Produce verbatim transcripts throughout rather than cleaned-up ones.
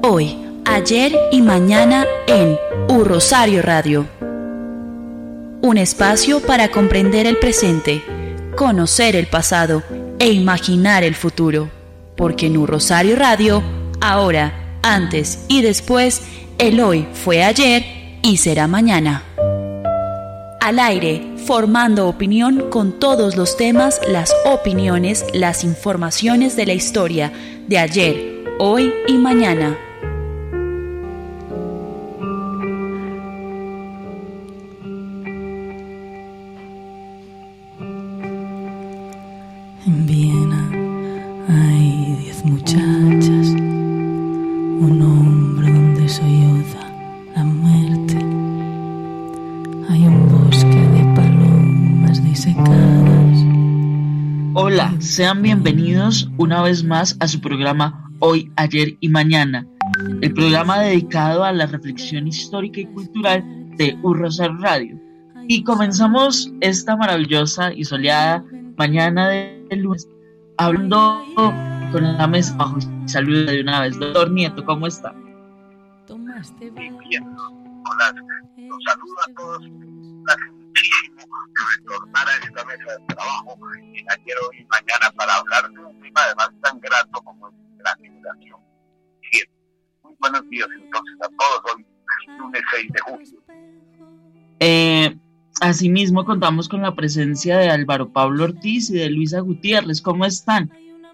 Hoy, ayer y mañana en U Rosario Radio. Un espacio para comprender el presente, conocer el pasado e imaginar el futuro. Porque en U Rosario Radio, ahora, antes y después, el hoy fue ayer y será mañana. Al aire, formando opinión con todos los temas, las opiniones, las informaciones de la historia de ayer, hoy y mañana. En Viena hay diez muchachas, un hombro donde solloza la muerte. Hay un bosque de palomas disecadas. Hola, sean bienvenidos una vez más a su programa Hoy, Ayer y Mañana, el programa dedicado a la reflexión histórica y cultural de U Rosario Radio. Y comenzamos esta maravillosa y soleada mañana de lunes hablando con la mesa bajo y saludo de una vez. Doctor Nieto, ¿cómo está? Bien, hola, los saludo a todos. Gracias muchísimo por retornar a esta mesa de trabajo en ayer, hoy y mañana para hablar de un tema además tan grato como es la generación siete. Muy buenos días entonces a todos hoy, lunes seis de julio. Eh, asimismo contamos con la presencia de Álvaro Pablo Ortiz y de Luisa Gutiérrez. ¿Cómo están?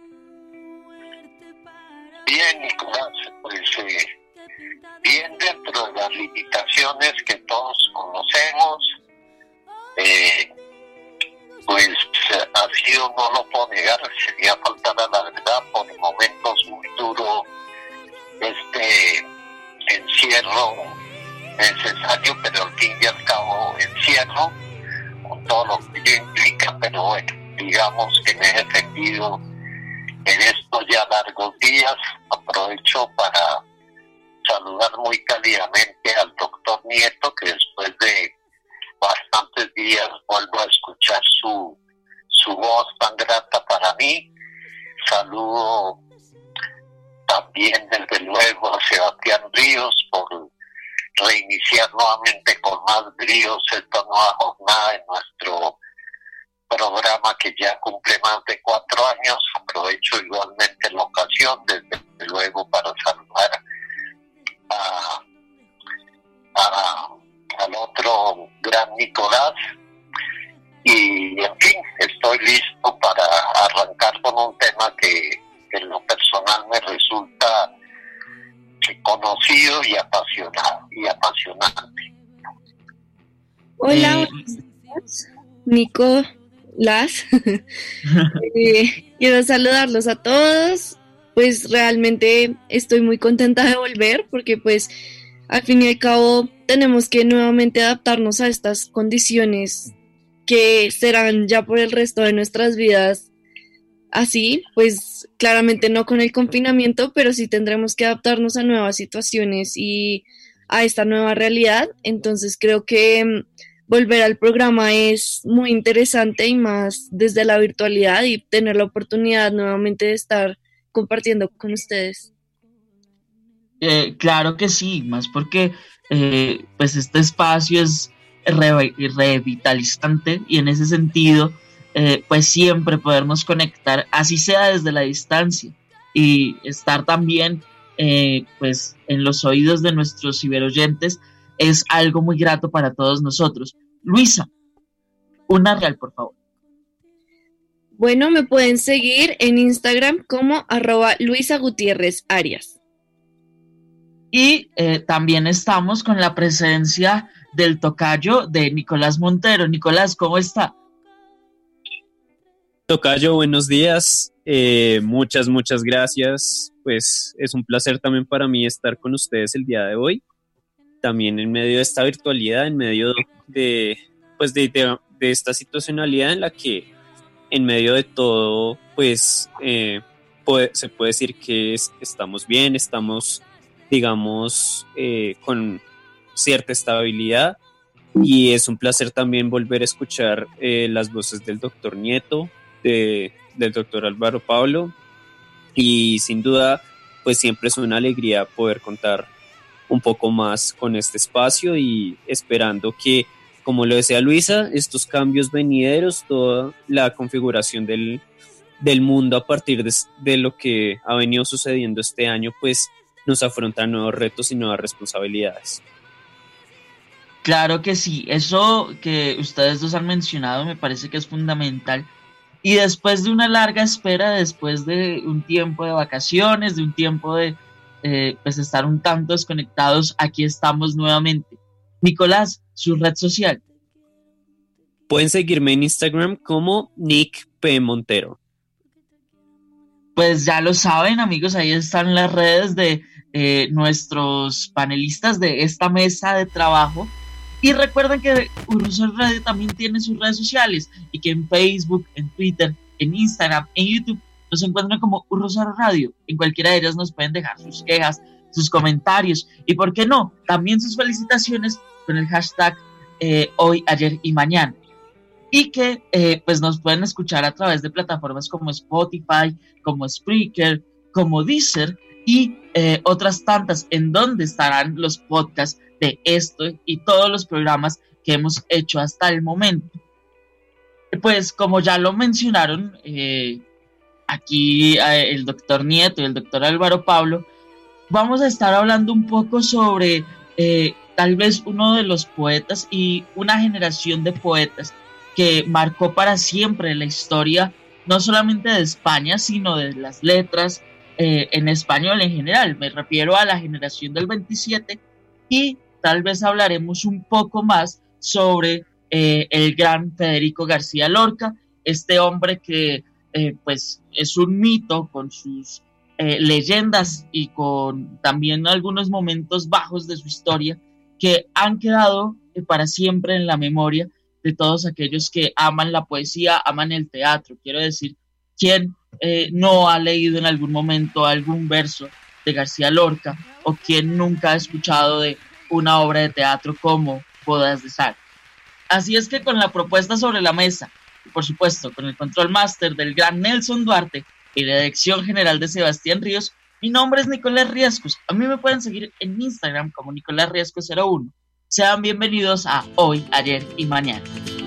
Bien, Nicolás, pues eh, bien dentro de las limitaciones que todos conocemos. Eh, pues ha sido, no lo puedo negar, sería faltar a la verdad, por momentos muy duro este encierro necesario, pero al fin y al cabo encierro, con todo lo que ello implica, pero bueno, digamos que me he defendido en estos ya largos días. Aprovecho para saludar muy cálidamente al doctor Nieto, que después de bastantes días vuelvo a escuchar su, su voz tan grata para mí. Saludo también desde luego a Sebastián Ríos por reiniciar nuevamente con más bríos esta nueva jornada en nuestro programa que ya cumple más de cuatro años. Aprovecho igualmente la ocasión desde luego para saludar a, a al otro gran Nicolás y en fin, estoy listo para arrancar con un tema que en lo personal me resulta conocido y apasionado y apasionante. Hola, Eh, Nicolás. eh, quiero saludarlos a todos. Pues realmente estoy muy contenta de volver porque pues al fin y al cabo tenemos que nuevamente adaptarnos a estas condiciones que serán ya por el resto de nuestras vidas así, pues claramente no con el confinamiento, pero sí tendremos que adaptarnos a nuevas situaciones y a esta nueva realidad. Entonces creo que mm, volver al programa es muy interesante y más desde la virtualidad y tener la oportunidad nuevamente de estar compartiendo con ustedes. eh, claro que sí, más porque eh, pues este espacio es re- revitalizante y en ese sentido eh, pues siempre podernos conectar, así sea desde la distancia, y estar también eh, pues en los oídos de nuestros ciberoyentes es algo muy grato para todos nosotros. Luisa, una real, por favor. Bueno, me pueden seguir en Instagram como arroba Luisa Gutiérrez Arias. Y eh, también estamos con la presencia del tocayo de Nicolás Montero. Nicolás, ¿cómo está? Tocayo, buenos días. Eh, muchas, muchas gracias. Pues es un placer también para mí estar con ustedes el día de hoy. También en medio de esta virtualidad, en medio de, pues de, de, de esta situacionalidad en la que en medio de todo, pues eh, puede, se puede decir que es, estamos bien, estamos, digamos, eh, con cierta estabilidad. Y es un placer también volver a escuchar eh, las voces del doctor Nieto, de, del doctor Álvaro Pablo, y sin duda pues siempre es una alegría poder contar un poco más con este espacio y esperando que, como lo decía Luisa, estos cambios venideros, toda la configuración del, del mundo a partir de, de lo que ha venido sucediendo este año, pues nos afrontan nuevos retos y nuevas responsabilidades. Claro que sí, eso que ustedes dos han mencionado me parece que es fundamental. Y después de una larga espera, después de un tiempo de vacaciones, de un tiempo de eh, pues estar un tanto desconectados, aquí estamos nuevamente. Nicolás, su red social. Pueden seguirme en Instagram como Nick P. Montero. Pues ya lo saben, amigos, ahí están las redes de eh, nuestros panelistas de esta mesa de trabajo. Y recuerden que Urrosario Radio también tiene sus redes sociales y que en Facebook, en Twitter, en Instagram, en YouTube nos encuentran como Urrosario Radio. En cualquiera de ellas nos pueden dejar sus quejas, sus comentarios y, ¿por qué no?, también sus felicitaciones con el hashtag eh, hoy, ayer y mañana. Y que eh, pues nos pueden escuchar a través de plataformas como Spotify, como Spreaker, como Deezer y eh, otras tantas, en donde estarán los podcasts de esto y todos los programas que hemos hecho hasta el momento. Pues como ya lo mencionaron eh, aquí eh, el doctor Nieto y el doctor Álvaro Pablo, vamos a estar hablando un poco sobre eh, tal vez uno de los poetas y una generación de poetas que marcó para siempre la historia, no solamente de España, sino de las letras eh, en español en general. Me refiero a la generación del veintisiete y tal vez hablaremos un poco más sobre eh, el gran Federico García Lorca, este hombre que eh, pues es un mito con sus eh, leyendas y con también algunos momentos bajos de su historia que han quedado eh, para siempre en la memoria de todos aquellos que aman la poesía, aman el teatro. Quiero decir, ¿quién eh, no ha leído en algún momento algún verso de García Lorca o quien nunca ha escuchado de una obra de teatro como Bodas de Sal? Así es que con la propuesta sobre la mesa, y por supuesto con el control máster del gran Nelson Duarte y la dirección general de Sebastián Ríos, mi nombre es Nicolás Riescos. A mí me pueden seguir en Instagram como Nicolás Riescos cero uno. Sean bienvenidos a Hoy, Ayer y Mañana.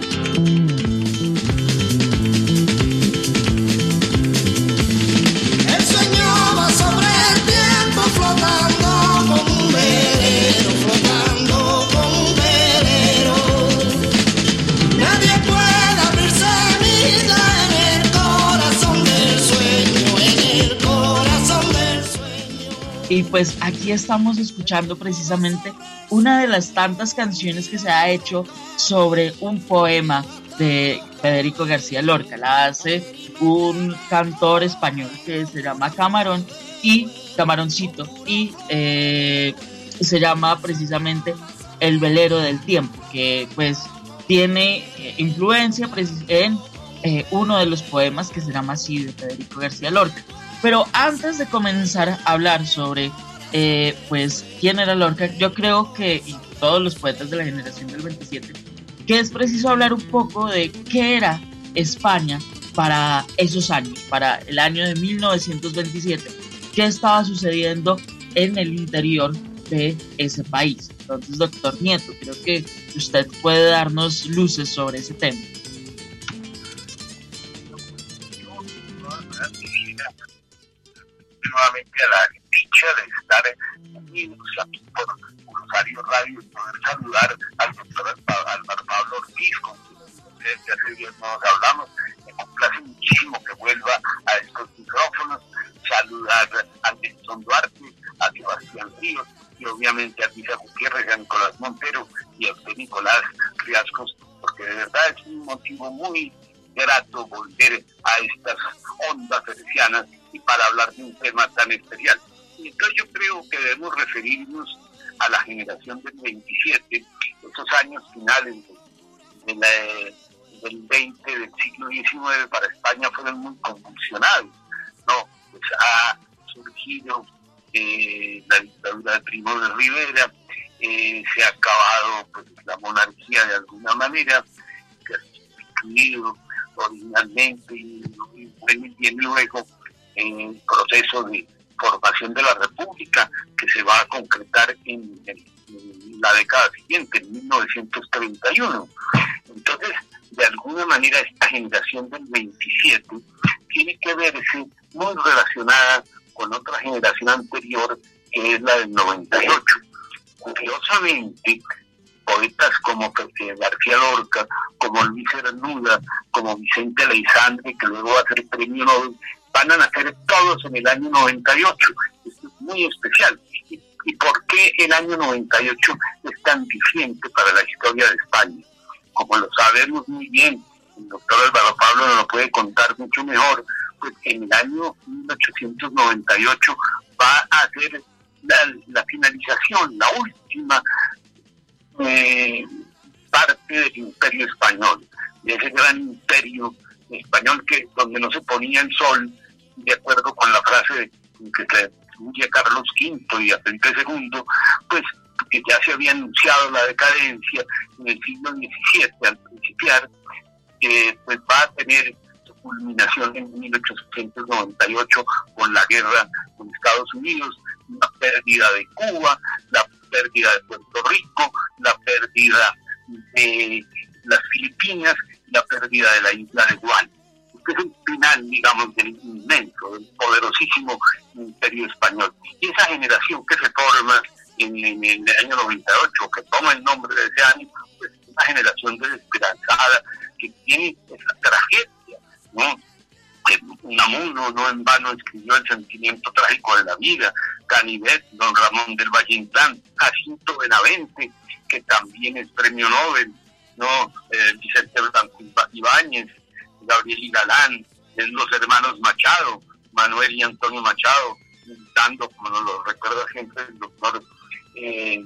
El sueño va sobre el tiempo flotando como un velero, flotando como un velero. Nadie puede abrirse vida en el corazón del sueño, en el corazón del sueño. Y pues aquí estamos escuchando precisamente una de las tantas canciones que se ha hecho sobre un poema de Federico García Lorca. La hace un cantor español que se llama Camarón y Camaroncito y eh, se llama precisamente El velero del tiempo, que pues tiene eh, influencia en eh, uno de los poemas que se llama así de Federico García Lorca. Pero antes de comenzar a hablar sobre Eh, pues quién era Lorca, yo creo que, y todos los poetas de la generación del veintisiete, que es preciso hablar un poco de qué era España para esos años, para el año de mil novecientos veintisiete, qué estaba sucediendo en el interior de ese país. Entonces, doctor Nieto, creo que usted puede darnos luces sobre ese tema. Nuevamente a la dicha de estar unidos aquí por Urrosario Radio y poder saludar al doctor Álvaro Pablo Ortiz, con quien desde hace días nos hablamos. Me complace muchísimo que vuelva a estos micrófonos, saludar a Nelson Duarte, a Sebastián Ríos y obviamente a Luisa Gutiérrez, a Nicolás Montero y a usted, Nicolás Riascos, porque de verdad es un motivo muy grato volver a estas ondas hercianas y para hablar de un tema tan especial. Y entonces yo creo que debemos referirnos a la generación del veintisiete, esos años finales de, de la, del veinte del siglo diecinueve para España fueron muy convulsionados, ¿no? Pues ha surgido eh, la dictadura de Primo de Rivera, eh, se ha acabado pues la monarquía de alguna manera, que ha sustituido originalmente y, y, y luego en el proceso de formación de la República, que se va a concretar en, en, en la década siguiente, en mil novecientos treinta y uno. Entonces, de alguna manera, esta generación del veintisiete tiene que verse muy relacionada con otra generación anterior, que es la del noventa y ocho. Curiosamente, poetas como García Lorca, como Luis Cernuda, como Vicente Aleixandre, que luego va a ser premio Nobel, van a nacer todos en el año noventa y ocho. Esto es muy especial. ¿Y, y por qué el año noventa y ocho es tan vigente para la historia de España? Como lo sabemos muy bien, el doctor Álvaro Pablo nos lo puede contar mucho mejor, pues en el año mil ochocientos noventa y ocho va a ser la, la finalización, la última eh, parte del Imperio Español, de ese gran imperio español que donde no se ponía el sol, de acuerdo con la frase que se atribuye a Carlos quinto y a Felipe segundo, pues que ya se había anunciado la decadencia en el siglo diecisiete al principiar, eh, pues va a tener su culminación en mil ochocientos noventa y ocho con la guerra con Estados Unidos, la pérdida de Cuba, la pérdida de Puerto Rico, la pérdida de las Filipinas, la pérdida de la isla de Guam. Este es el final, digamos, del inmenso, del poderosísimo imperio español. Y esa generación que se forma en, en, en el año noventa y ocho, que toma el nombre de ese año, pues es una generación desesperanzada, que tiene esa tragedia, ¿no? Que Unamuno no en vano escribió El sentimiento trágico de la vida, Canivet, Don Ramón del Valle Inclán, Jacinto Benavente, que también es premio Nobel, ¿no? Eh, Vicente Blanco Ibáñez, Gabriel y Galán, los hermanos Machado, Manuel y Antonio Machado, dando, como nos lo recuerda siempre el doctor eh,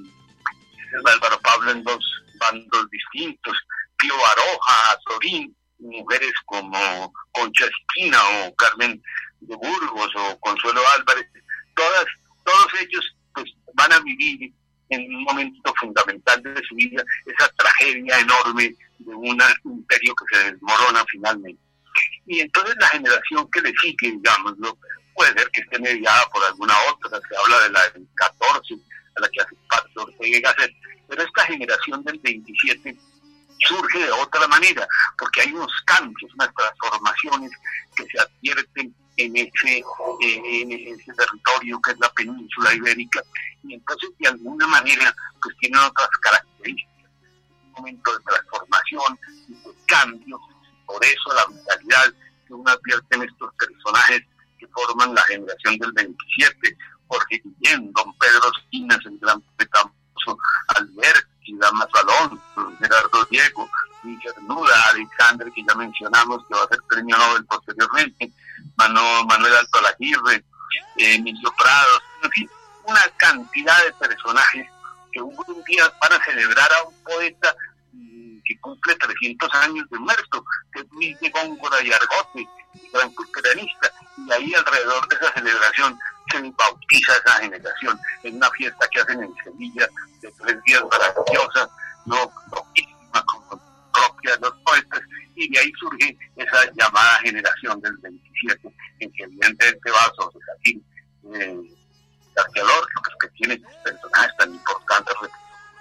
Álvaro Pablo, en dos bandos distintos, Pío Baroja, Azorín, mujeres como Concha Esquina o Carmen de Burgos o Consuelo Álvarez, todas, todos ellos pues van a vivir en un momento fundamental de su vida esa tragedia enorme de un imperio que se desmorona finalmente. Y entonces la generación que le sigue, digámoslo, puede ser que esté mediada por alguna otra, se habla de la del catorce, a la que hace parte Ortega y Gasset, pero esta generación del veintisiete surge de otra manera, porque hay unos cambios, unas transformaciones que se advierten en ese, eh, en ese territorio que es la península ibérica, y entonces de alguna manera pues tienen otras características, un momento de transformación y de cambio. Por eso la vitalidad que uno advierte en estos personajes que forman la generación del veintisiete, Jorge Guillén, don Pedro Esquinas, el gran petamoso Alberti, Damas Alonso, Gerardo Diego, Luis Cernuda, Alexandre, que ya mencionamos, que va a ser premio Nobel posteriormente, Manu, Manuel Alto Alaguirre, eh, Emilio Prados, en fin, una cantidad de personajes que un día van a celebrar a un poeta que cumple trescientos años de muerto, que es Luis de Góngora y Argote, gran culturanista, y ahí alrededor de esa celebración se bautiza esa generación en una fiesta que hacen en Sevilla de tres días maravillosa, no loquísima, como propia de los poetas, y de ahí surge esa llamada generación del veintisiete, en que evidentemente va a sobresalir eh, García Lorca, que tiene personajes tan importantes como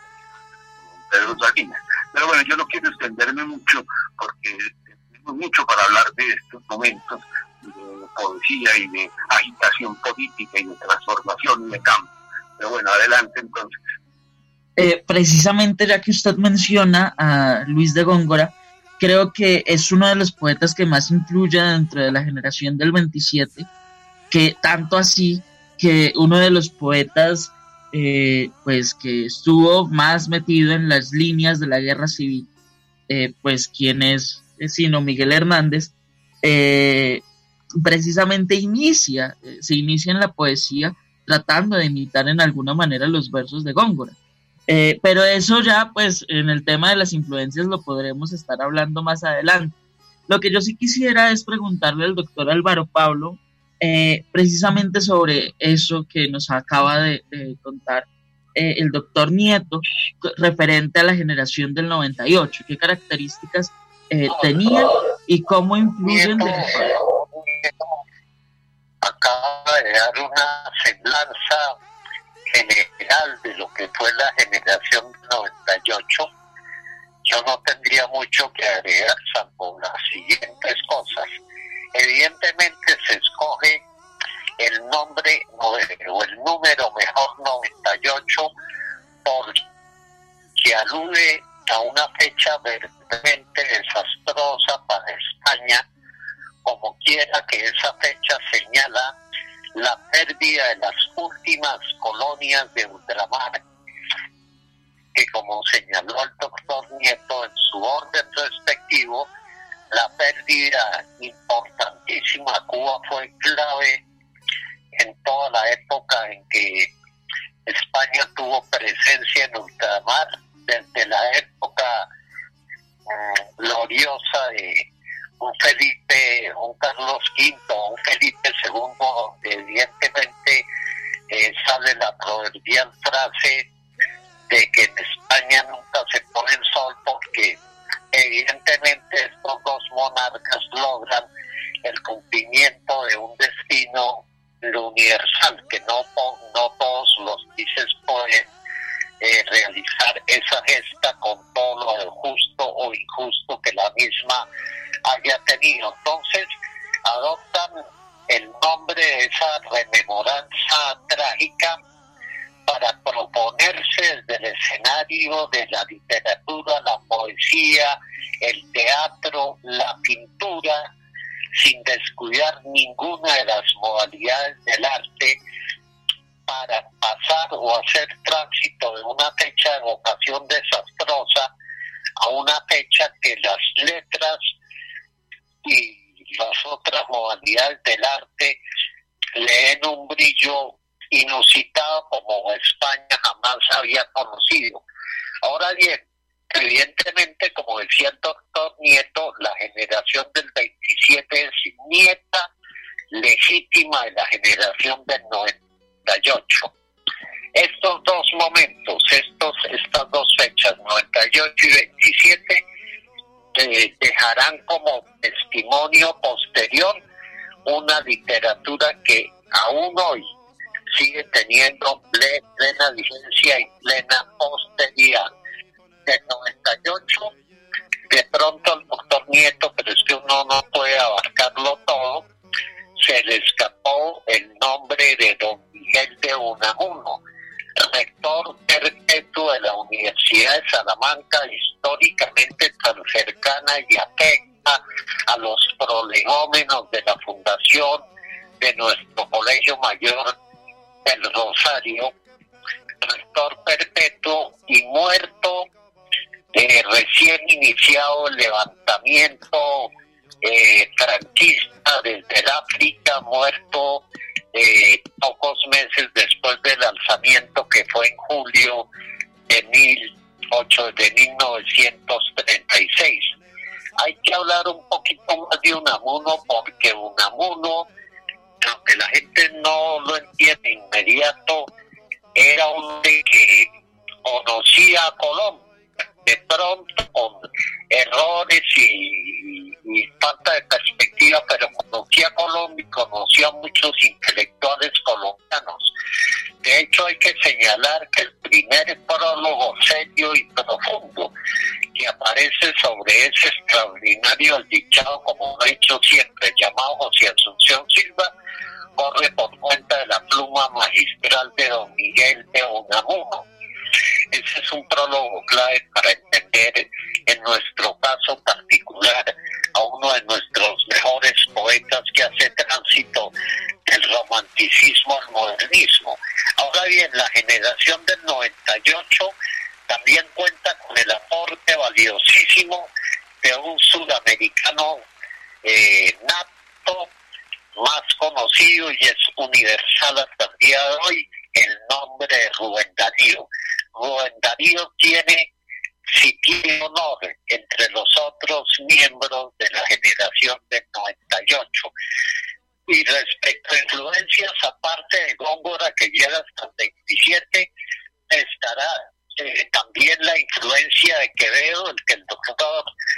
Pedro Salinas. Pero bueno, yo no quiero extenderme mucho porque tenemos mucho para hablar de estos momentos de poesía y de agitación política y de transformación y de cambio. Pero bueno, adelante entonces. Eh, precisamente ya que usted menciona a Luis de Góngora, creo que es uno de los poetas que más influye dentro de la generación del veintisiete, que tanto así que uno de los poetas Eh, pues que estuvo más metido en las líneas de la guerra civil, eh, pues quien es, es sino Miguel Hernández, eh, precisamente inicia, eh, se inicia en la poesía tratando de imitar en alguna manera los versos de Góngora, eh, pero eso ya pues en el tema de las influencias lo podremos estar hablando más adelante. Lo que yo sí quisiera es preguntarle al doctor Álvaro Pablo, Eh, precisamente sobre eso que nos acaba de, de contar eh, el doctor Nieto, referente a la generación del noventa y ocho, qué características eh, tenían y cómo influyen. Nieto, de... Nieto acaba de dar una semblanza general de lo que fue la generación del noventa y ocho, yo no tendría mucho que agregar, salvo las siguientes cosas. Evidentemente se escoge el nombre o el número mejor noventa y ocho porque alude a una fecha verdaderamente desastrosa para España, como quiera que esa fecha señala la pérdida de las últimas colonias de ultramar, que como señaló el doctor Nieto en su orden respectivo, la pérdida importantísima a Cuba fue clave en toda la época en que España tuvo presencia en ultramar, desde la época um, gloriosa de un Felipe, un Carlos quinto, un Felipe segundo, donde evidentemente eh, sale la proverbial frase de que en España nunca se pone el sol, porque evidentemente estos dos monarcas logran el cumplimiento de un destino universal, que no, no todos los países pueden eh, realizar esa gesta con todo lo justo o injusto que la misma haya tenido. Entonces adoptan el nombre de esa rememoranza trágica para proponerse desde el escenario de la literatura, la poesía, el teatro, la pintura, sin descuidar ninguna de las modalidades del arte, para pasar o hacer tránsito de una fecha de vocación desastrosa a una fecha que las letras y las otras modalidades del arte le den un brillo inusitado como España jamás había conocido. Ahora bien, evidentemente, como decía el doctor Nieto, la generación del veintisiete es nieta legítima de la generación del noventa y ocho. Estos dos momentos, estos, estas dos fechas, noventa y ocho y veintisiete, eh, dejarán como testimonio posterior una literatura que aún hoy sigue teniendo plena vigencia y plena posteridad. Del noventa y ocho, de pronto el doctor Nieto, pero es que uno no puede abarcarlo todo, se le escapó el nombre de don Miguel de Unamuno, rector perpetuo de la Universidad de Salamanca, históricamente tan cercana y afecta a los prolegómenos de la fundación de nuestro Colegio Mayor del Rosario, rector perpetuo y muerto eh, recién iniciado el levantamiento eh, franquista desde el África, muerto eh, pocos meses después del alzamiento que fue en julio de, mil ocho, de mil novecientos treinta y seis. Hay que hablar un poquito más de Unamuno, porque Unamuno, aunque la gente no lo entiende de inmediato, era un hombre que conocía a Colombia, de pronto con errores y, y falta de perspectiva, pero conocía a Colombia y conocía a muchos intelectuales colombianos. De hecho, hay que señalar que el primer prólogo serio y profundo que aparece sobre ese extraordinario desdichado, como lo he dicho siempre, llamado José Asunción Silva, corre por cuenta de la pluma magistral de don Miguel de Unamuno. Ese es un prólogo clave para entender, en nuestro caso particular, a uno de nuestros mejores poetas que hace tránsito del romanticismo al modernismo. Ahora bien, la generación del noventa y ocho también cuenta con el aporte valiosísimo de un sudamericano eh, nato, más conocido y es universal hasta el día de hoy, el nombre de Rubén Darío. Rubén Darío tiene, si tiene honor entre los otros miembros de la generación del noventa y ocho. Y respecto a influencias, aparte de Góngora, que llega hasta el veintisiete, estará eh, también la influencia de Quevedo, el que el doctor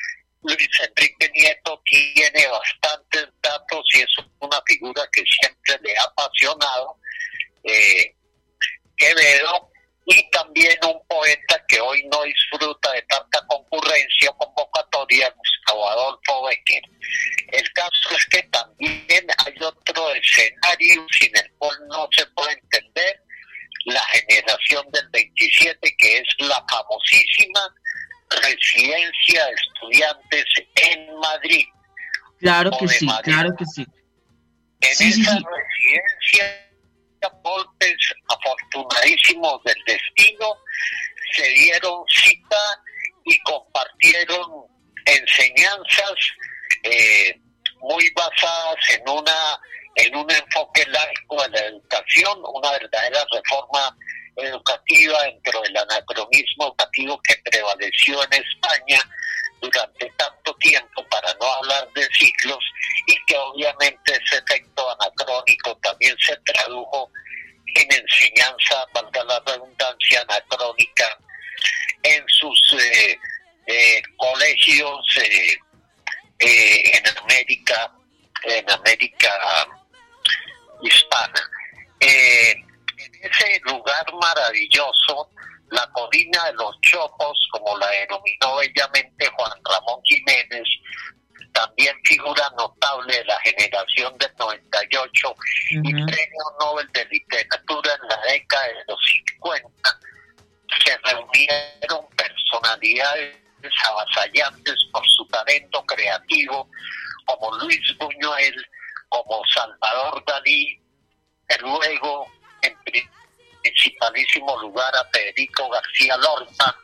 Luis Enrique Nieto tiene bastantes datos y es una figura que siempre le ha apasionado, eh, Quevedo, y también un poeta que hoy no disfruta de tanta concurrencia o convocatoria, Gustavo Adolfo Bécquer. El caso es que también hay otro escenario sin el cual no se puede entender la generación del veintisiete, que es la famosísima residencia de estudiantes en Madrid. Claro que sí, Madrid. claro que sí. En sí, esa sí, sí. residencia, golpes afortunadísimos del destino se dieron cita y compartieron enseñanzas eh, muy basadas en una en un enfoque laico de la educación, una verdadera reforma educativa dentro del anacronismo educativo que prevaleció en España durante tanto tiempo, para no hablar de siglos, y que obviamente ese efecto anacrónico también se tradujo en enseñanza, valga la redundancia, anacrónica en sus eh, eh, colegios eh, eh, en América, en América hispana. Eh, en ese lugar maravilloso, la colina de los Chopos, como la denominó bellamente Juan Ramón Jiménez, también figura notable de la generación del noventa y ocho uh-huh. y premio Nobel de Literatura en la década de los cincuenta, se reunieron personalidades avasallantes por su talento creativo, como Luis Buñuel, como Salvador Dalí, y luego en principalísimo lugar a Federico García Lorca,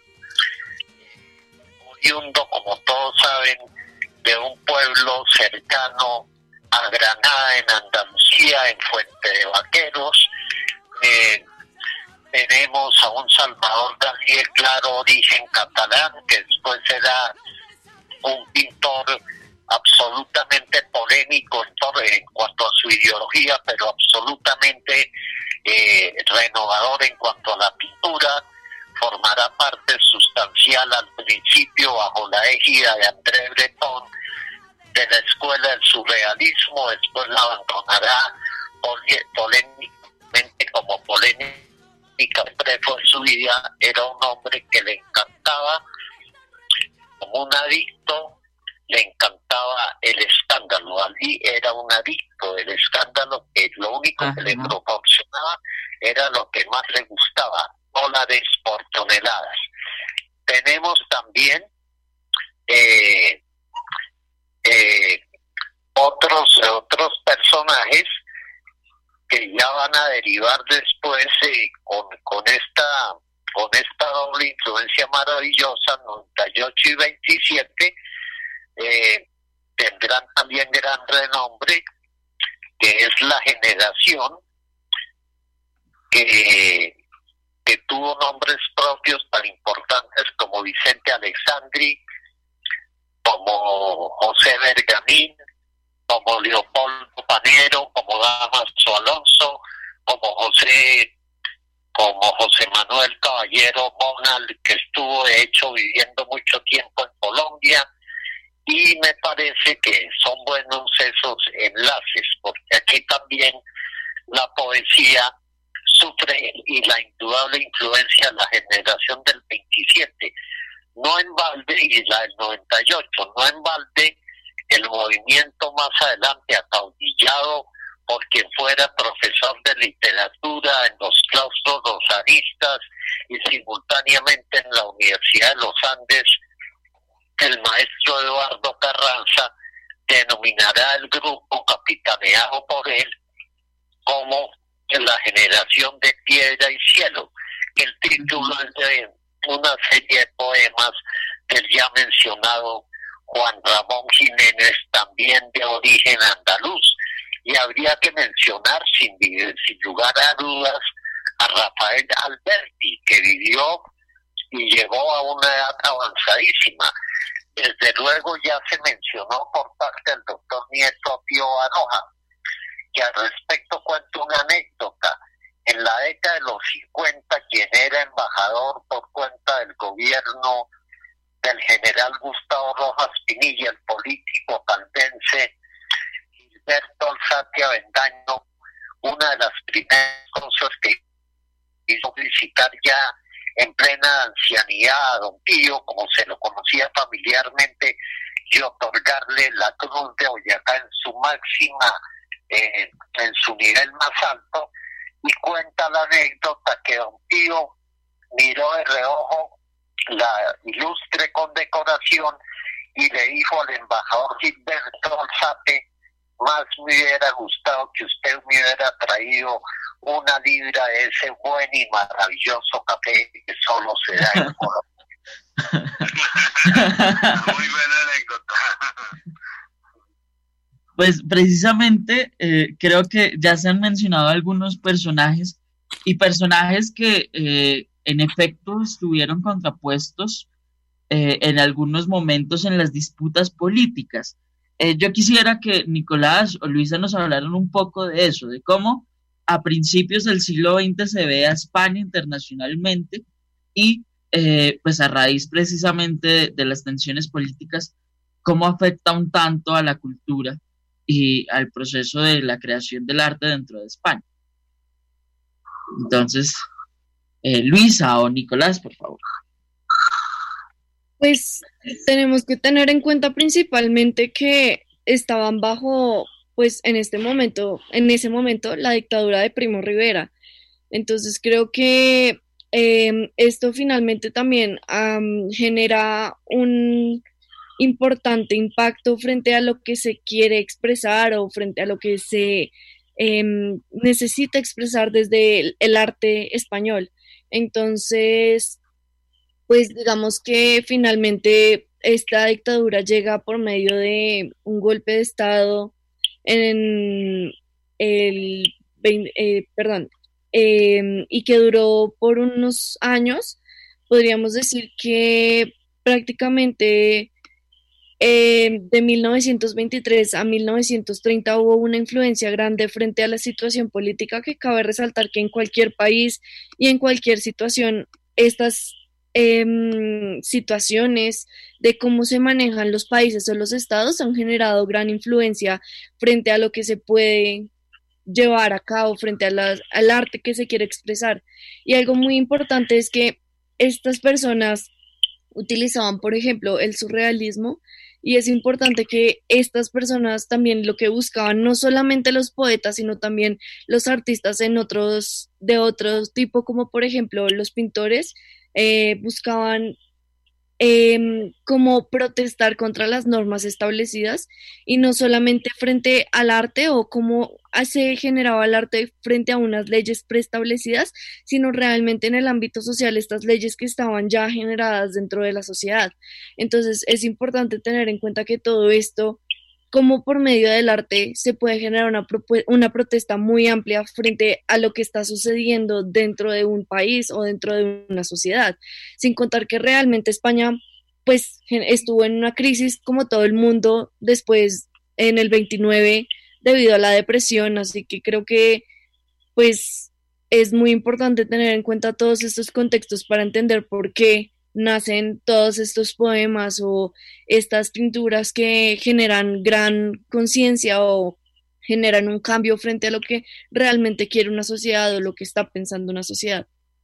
oriundo, como todos saben, de un pueblo cercano a Granada, en Andalucía, en Fuente de Vaqueros. Eh, tenemos a un Salvador Dalí de claro origen catalán, que después será un pintor absolutamente polémico en, todo, en cuanto a su ideología, pero absolutamente eh, renovador en cuanto a la pintura. Formará parte sustancial al principio bajo la égida de André Breton de la escuela del surrealismo, después la abandonará polémicamente como polémica, siempre fue su vida. Era un hombre que le encantaba, como un adicto, le encantaba el escándalo. Dalí era un adicto del escándalo, que lo único Ajá. que le proporcionaba era lo que más le gustaba, dólares por toneladas. Tenemos también eh, eh, otros otros personajes que ya van a derivar después eh, con, con esta con esta doble influencia maravillosa, noventa y ocho y veintisiete, eh, tendrán también gran renombre, que es la generación que que tuvo nombres propios tan importantes como Vicente Alexandri, como José Bergamín, como Leopoldo Panero, como Damaso Alonso, como José como José Manuel Caballero Bonal, que estuvo de hecho viviendo mucho tiempo en Colombia, y me parece que son buenos esos enlaces, porque aquí también la poesía sufre y la indudable influencia de la generación del veintisiete, no en balde, y la del noventa y ocho, no en balde el movimiento más adelante acaudillado por quien fuera profesor de literatura en los claustros rosaristas y simultáneamente en la Universidad de los Andes, el maestro Eduardo Carranza denominará el grupo capitaneado por él como la generación de Piedra y Cielo. El título es de una serie de poemas del ya mencionado Juan Ramón Jiménez, también de origen andaluz. Y habría que mencionar sin, sin lugar a dudas a Rafael Alberti, que vivió y llegó a una edad avanzadísima. Desde luego ya se mencionó por parte del doctor Nieto Pío Baroja, que al respecto cuento una anécdota. En la década de los cincuenta, quien era embajador por cuenta del gobierno del general Gustavo Rojas Pinilla, el político caldense Gilberto Alzate Avendaño, una de las primeras cosas que hizo visitar ya en plena ancianidad a don Pío, como se lo conocía familiarmente, y otorgarle la Cruz de Boyacá en su máxima, eh, en su nivel más alto, y cuenta la anécdota que don Pío miró de reojo la ilustre condecoración y le dijo al embajador Gilberto Alzate: más me hubiera gustado que usted me hubiera traído una libra de ese buen y maravilloso café que solo se da en Colombia. Muy buena anécdota. Pues precisamente eh, creo que ya se han mencionado algunos personajes y personajes que eh, en efecto estuvieron contrapuestos eh, en algunos momentos en las disputas políticas. Eh, yo quisiera que Nicolás o Luisa nos hablaran un poco de eso, de cómo a principios del siglo veinte se ve a España internacionalmente y eh, pues a raíz precisamente de, de las tensiones políticas, cómo afecta un tanto a la cultura y al proceso de la creación del arte dentro de España. Entonces, eh, Luisa o Nicolás, por favor. Pues tenemos que tener en cuenta principalmente que estaban bajo, pues en este momento, en ese momento, la dictadura de Primo Rivera. Entonces creo que eh, esto finalmente también um, genera un importante impacto frente a lo que se quiere expresar o frente a lo que se eh, necesita expresar desde el, el arte español. Entonces, pues digamos que finalmente esta dictadura llega por medio de un golpe de estado en el eh, perdón eh, y que duró por unos años. Podríamos decir que prácticamente eh, de mil novecientos veintitrés a mil novecientos treinta hubo una influencia grande frente a la situación política, que cabe resaltar que en cualquier país y en cualquier situación estas Eh, situaciones de cómo se manejan los países o los estados han generado gran influencia frente a lo que se puede llevar a cabo, frente a las, al arte que se quiere expresar. Y algo muy importante es que estas personas utilizaban, por ejemplo, el surrealismo, y es importante que estas personas también lo que buscaban, no solamente los poetas, sino también los artistas en otros, de otro tipo, como por ejemplo los pintores, Eh, buscaban eh, como protestar contra las normas establecidas, y no solamente frente al arte o cómo se generaba el arte frente a unas leyes preestablecidas, sino realmente en el ámbito social, estas leyes que estaban ya generadas dentro de la sociedad. Entonces es importante tener en cuenta que todo esto, como por medio del arte, se puede generar una, una protesta muy amplia frente a lo que está sucediendo dentro de un país o dentro de una sociedad, sin contar que realmente España pues estuvo en una crisis como todo el mundo después en el veintinueve debido a la depresión, así que creo que pues es muy importante tener en cuenta todos estos contextos para entender por qué nacen todos estos poemas o estas pinturas que generan gran conciencia o generan un cambio frente a lo que realmente quiere una sociedad o lo que está pensando una sociedad.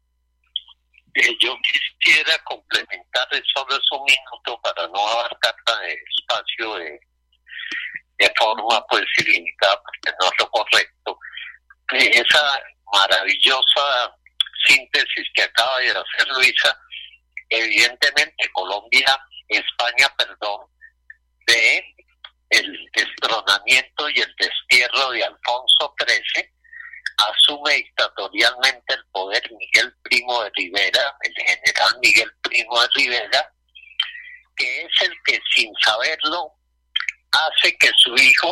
Eh, yo quisiera complementar solo es un minuto para no abarcar el espacio de, de forma pues ilimitada, porque no es lo correcto. Eh, esa maravillosa síntesis que acaba de hacer Luisa, evidentemente Colombia, España, perdón, de el destronamiento y el destierro de Alfonso trece, asume dictatorialmente el poder Miguel Primo de Rivera, el general Miguel Primo de Rivera, que es el que sin saberlo hace que su hijo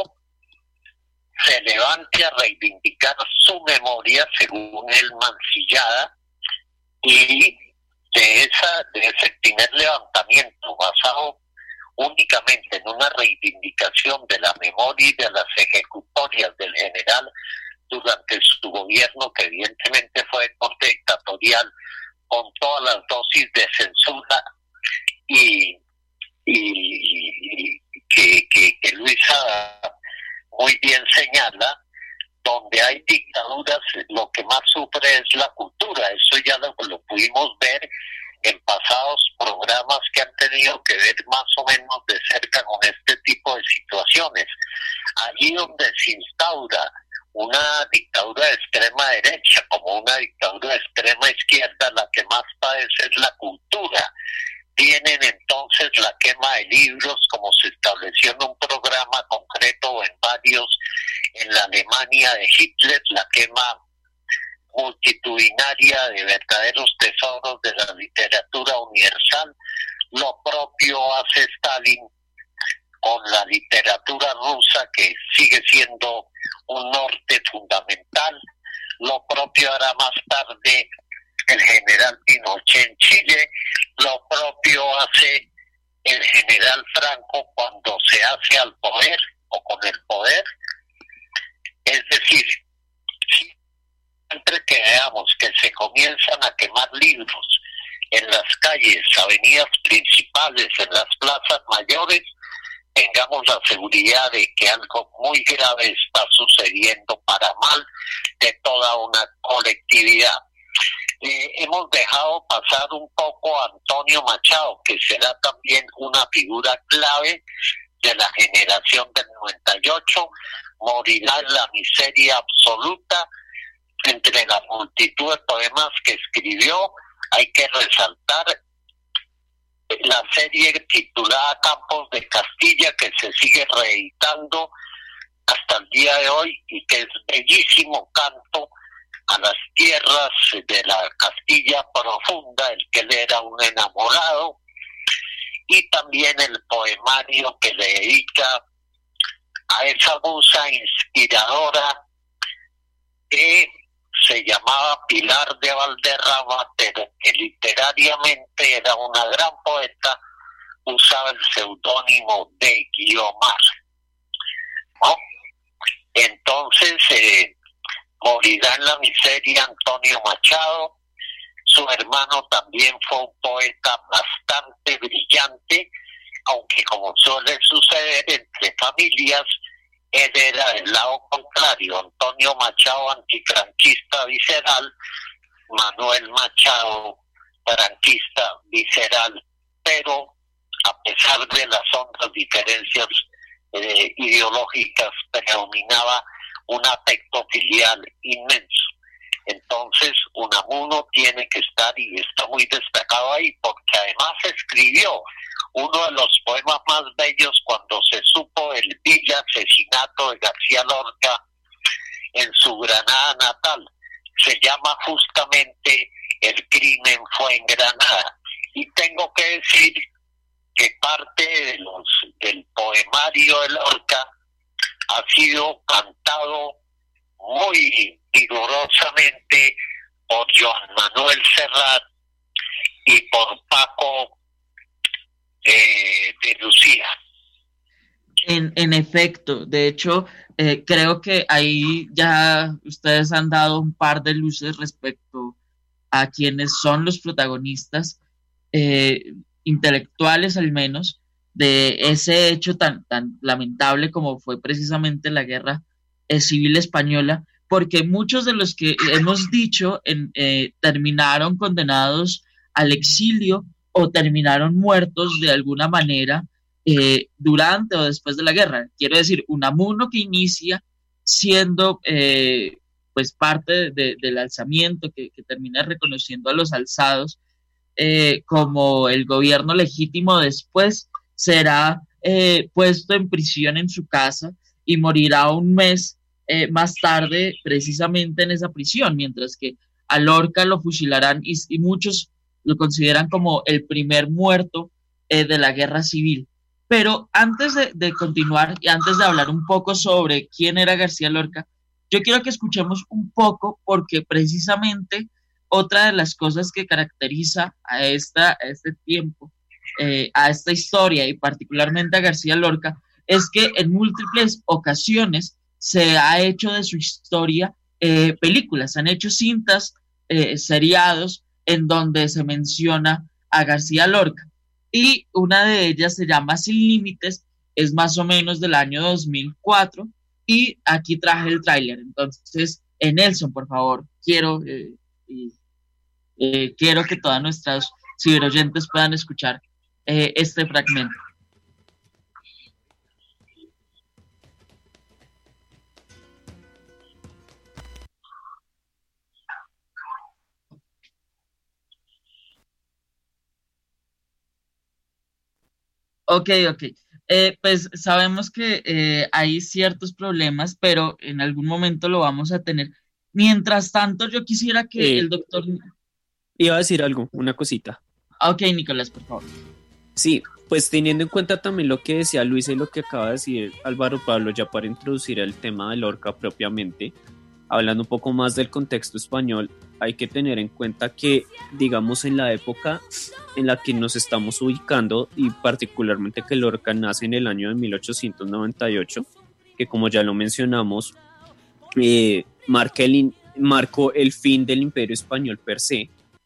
se levante a reivindicar su memoria, según él mancillada, y de esa de ese primer levantamiento basado únicamente en una reivindicación de la memoria y de las ejecutorias del general durante su gobierno, que evidentemente fue de corte dictatorial, con todas las dosis de censura y, y, y que, que, que Luisa muy bien señala, donde hay dictaduras, lo que más sufre es la cultura. Eso ya lo, lo pudimos ver en pasados programas que han tenido que ver más o menos de cerca con este tipo de situaciones. Allí donde se instaura una dictadura de extrema derecha como una dictadura de extrema izquierda, la que más padece es la cultura. Tienen entonces la quema de libros, como se estableció en un programa concreto o en varios, en la Alemania de Hitler, la quema multitudinaria de verdaderos tesoros de la literatura universal. Lo propio hace Stalin con la literatura rusa, que sigue siendo un norte fundamental. Lo propio hará más tarde el general Pinochet en Chile. Lo propio hace el general Franco cuando se hace al poder o con el poder. Es decir, siempre que veamos que se comienzan a quemar libros en las calles, avenidas principales, en las plazas mayores, tengamos la seguridad de que algo muy grave está sucediendo para mal de toda una colectividad. Eh, hemos dejado pasar un poco a Antonio Machado, que será también una figura clave de la generación del noventa y ocho, morirá en la miseria absoluta. Entre la multitud de poemas que escribió, hay que resaltar la serie titulada Campos de Castilla, que se sigue reeditando hasta el día de hoy y que es bellísimo canto a las tierras de la Castilla profunda, el que él era un enamorado, y también el poemario que le dedica a esa musa inspiradora que se llamaba Pilar de Valderrama, pero que literariamente era una gran poeta, usaba el seudónimo de Guiomar, ¿no? Entonces eh, morirá en la miseria Antonio Machado. Su hermano también fue un poeta bastante brillante, aunque como suele suceder entre familias, él era del lado contrario. Antonio Machado, antifranquista visceral; Manuel Machado, franquista visceral, pero a pesar de las hondas diferencias eh, ideológicas, predominaba un afecto filial inmenso. Entonces Unamuno tiene que estar, y está muy destacado ahí, porque además escribió uno de los poemas más bellos cuando se supo el vil asesinato de García Lorca en su Granada natal. Se llama justamente El crimen fue en Granada. Y tengo que decir que parte de los del poemario de Lorca ha sido cantado muy vigorosamente por Joan Manuel Serrat y por Paco eh, de Lucía. En, en efecto, de hecho, eh, creo que ahí ya ustedes han dado un par de luces respecto a quienes son los protagonistas eh, intelectuales, al menos, de ese hecho tan, tan lamentable como fue precisamente la guerra eh, civil española, porque muchos de los que hemos dicho en, eh, terminaron condenados al exilio o terminaron muertos de alguna manera eh, durante o después de la guerra. Quiero decir, Unamuno, que inicia siendo eh, pues parte de, del alzamiento, que, que termina reconociendo a los alzados eh, como el gobierno legítimo, después será eh, puesto en prisión en su casa y morirá un mes eh, más tarde precisamente en esa prisión, mientras que a Lorca lo fusilarán y, y muchos lo consideran como el primer muerto eh, de la guerra civil. Pero antes de, de continuar y antes de hablar un poco sobre quién era García Lorca, yo quiero que escuchemos un poco, porque precisamente otra de las cosas que caracteriza a, esta, a este tiempo, eh, a esta historia y particularmente a García Lorca, es que en múltiples ocasiones se ha hecho de su historia eh, películas, se han hecho cintas, eh, seriados, en donde se menciona a García Lorca. y una de ellas se llama Sin Límites, es más o menos del año dos mil cuatro, y aquí traje el tráiler. Entonces, eh, Nelson, por favor, quiero, eh, eh, quiero que todas nuestras ciberoyentes puedan escuchar eh, este fragmento. Ok, ok. Eh, pues sabemos que eh, hay ciertos problemas, pero en algún momento lo vamos a tener. Mientras tanto, yo quisiera que Eh, el doctor... Iba a decir algo, una cosita. Ok, Nicolás, por favor. Sí, pues teniendo en cuenta también lo que decía Luis y lo que acaba de decir Álvaro Pablo, ya para introducir el tema de Lorca propiamente, hablando un poco más del contexto español, hay que tener en cuenta que, digamos, en la época en la que nos estamos ubicando, y particularmente que Lorca nace en el año de mil ochocientos noventa y ocho, que como ya lo mencionamos, eh, marca el, marcó el fin del Imperio Español per se.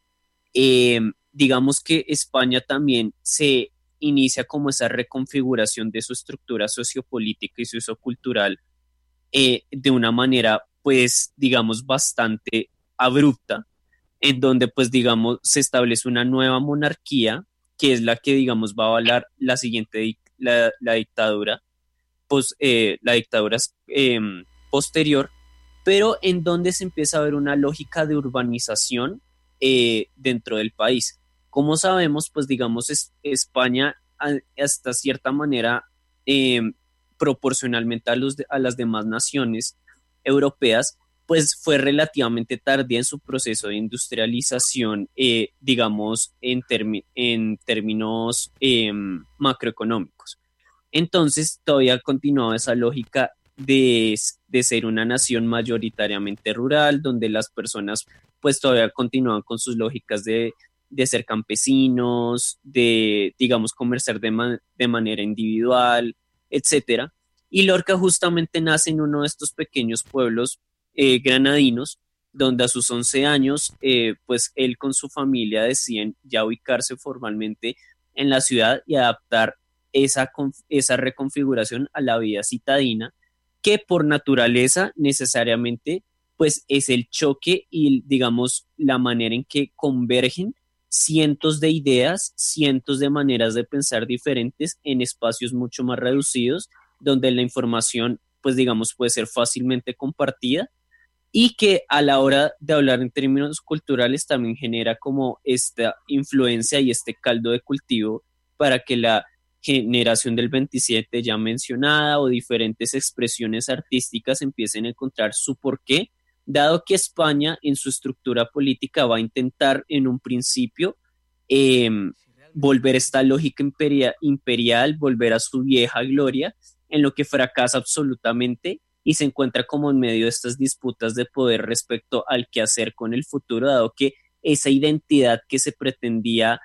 Eh, digamos que España también se inicia como esa reconfiguración de su estructura sociopolítica y sociocultural eh, de una manera, pues, digamos, bastante abrupta, en donde, pues, digamos, se establece una nueva monarquía, que es la que, digamos, va a avalar la siguiente, la, la dictadura, pues, eh, la dictadura eh, posterior, pero en donde se empieza a ver una lógica de urbanización eh, dentro del país. Como sabemos, pues, digamos, es, España, hasta cierta manera, eh, proporcionalmente a, los, a las demás naciones europeas, pues fue relativamente tardía en su proceso de industrialización, eh, digamos, en, termi en términos eh, macroeconómicos. Entonces, todavía continuaba esa lógica de, de ser una nación mayoritariamente rural, donde las personas, pues, todavía continuaban con sus lógicas de, de ser campesinos, de, digamos, comerciar de, man de manera individual, etcétera. Y Lorca justamente nace en uno de estos pequeños pueblos eh, granadinos, donde a sus once años, eh, pues él con su familia deciden ya ubicarse formalmente en la ciudad y adaptar esa, esa reconfiguración a la vida citadina, que por naturaleza necesariamente pues es el choque y, digamos, la manera en que convergen cientos de ideas, cientos de maneras de pensar diferentes en espacios mucho más reducidos, donde la información, pues, digamos, puede ser fácilmente compartida, y que a la hora de hablar en términos culturales también genera como esta influencia y este caldo de cultivo para que la generación del veintisiete ya mencionada o diferentes expresiones artísticas empiecen a encontrar su porqué, dado que España en su estructura política va a intentar en un principio eh, volver esta lógica imperial, imperial, volver a su vieja gloria, en lo que fracasa absolutamente y se encuentra como en medio de estas disputas de poder respecto al qué hacer con el futuro, dado que esa identidad que se pretendía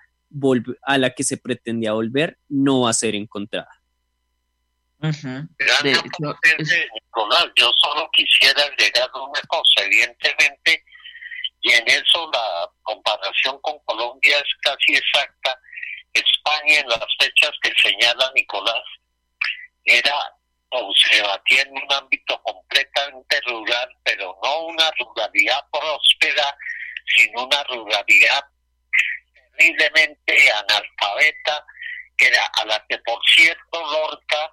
a la que se pretendía volver no va a ser encontrada. Uh-huh. De hecho, es... Nicolás, yo solo quisiera agregar una cosa, evidentemente, y en eso la comparación con Colombia es casi exacta. España, en las fechas que señala Nicolás, era o se debatía en un ámbito completamente rural, pero no una ruralidad próspera, sino una ruralidad terriblemente analfabeta, que era a la que, por cierto, Lorca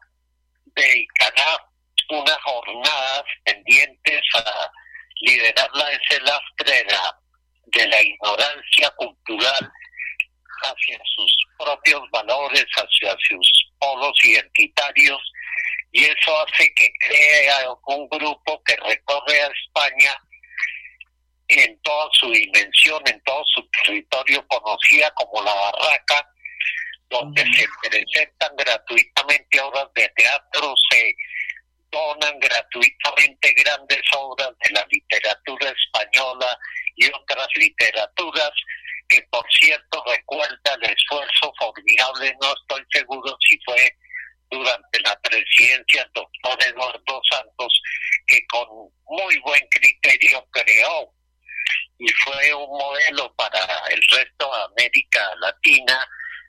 dedicará unas jornadas pendientes a liderarla ese lastre de la, de la ignorancia cultural hacia sus propios valores, hacia sus polos identitarios, y eso hace que crea un grupo que recorre a España en toda su dimensión, en todo su territorio, conocida como La Barraca, donde uh-huh. se presentan gratuitamente obras de teatro, se donan gratuitamente grandes obras de la literatura española y otras literaturas, que por cierto recuerda el esfuerzo formidable, no estoy seguro si fue durante la presidencia del doctor Eduardo Santos, que con muy buen criterio creó y fue un modelo para el resto de América Latina